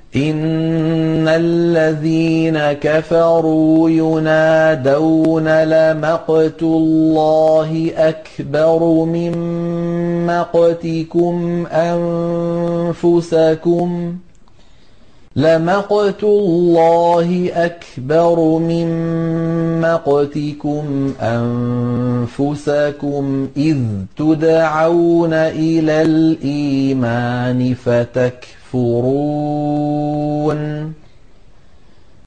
إِنَّ الَّذِينَ كَفَرُوا يُنَادَوْنَ لَمَقْتُ اللَّهِ أَكْبَرُ مِن مَّقْتِكُمْ أَنفُسَكُمْ إِذْ تُدْعَوْنَ إِلَى الْإِيمَانِ فتكفرون